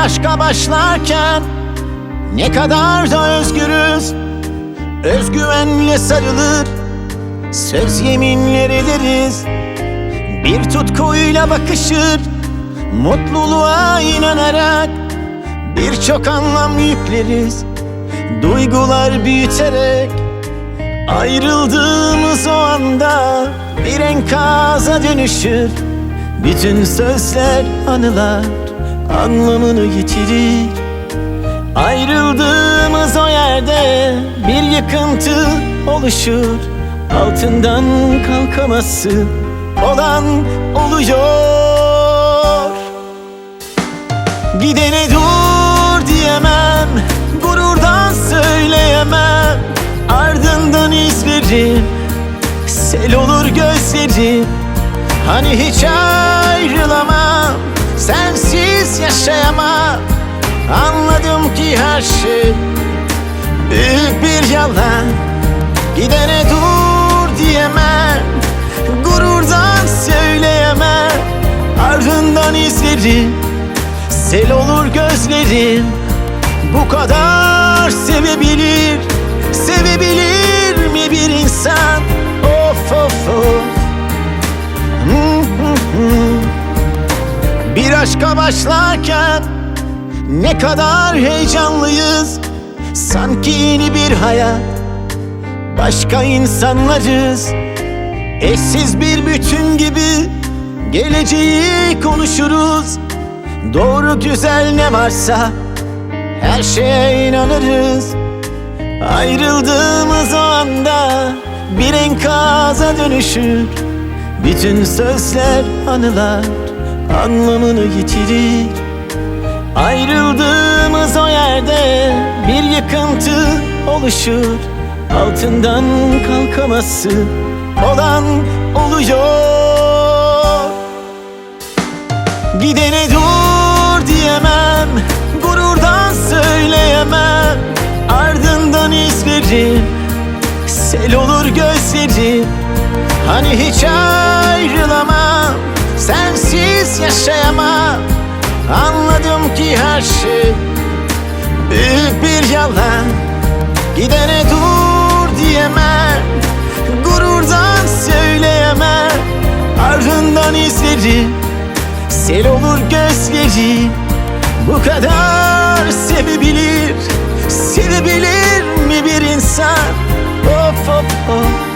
aşka başlarken ne kadar da özgürüz. Özgüvenle sarılır, söz yeminler ederiz. Bir tutkuyla bakışır, mutluluğa inanarak birçok anlam yükleriz, duygular büyüterek. Ayrıldığımız o anda bir enkaza dönüşür. Bütün sözler, anılar anlamını yitirir. Ayrıldığımız o yerde bir yıkıntı oluşur. Altından kalkamazsın, olan oluyor. Gidene dur diyemem, gururdan söyleyemem. Ardından izlerim, sel olur gözlerim. Hani hiç ayrılamam, sensiz yaşayamam. Anladım ki her şey büyük bir yalan. Gidene dur diyemem, gururdan söyleyemem. Ardından izlerim, sel olur gözlerim. Bu kadar sevebilir mi bir insan? Of of of. Bir aşka başlarken ne kadar heyecanlıyız. Sanki yeni bir hayat, başka insanlarız. Eşsiz bir bütün gibi geleceği konuşuruz. Doğru güzel ne varsa her şeye inanırız. Ayrıldığımız o anda bir enkaza dönüşür. Bütün sözler, anılar anlamını yitirir. Ayrıldığımız o yerde bir yıkıntı oluşur. Altından kalkamazsın, olan oluyor. Gidene dur diyemem, gururdan söyleyemem. Ardından izlerim, sel olur gözlerim. Hani hiç ayrılamam, sensiz yaşayamam. Anladım ki her şey büyük bir yalan. Gidene dur diyemem, gururdan söyleyemem. Ardından izlerim, sel olur gözlerim. Bu kadar sevebilir mi bir insan? Of of of.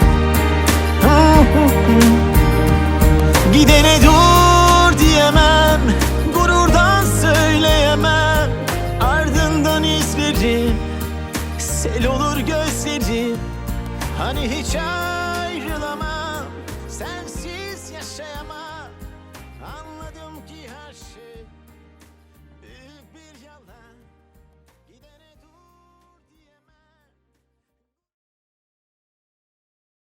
Gidene dur diyemem, gururdan söyleyemem. Ardından izlerim, sel olur gözlerim. Hani hiç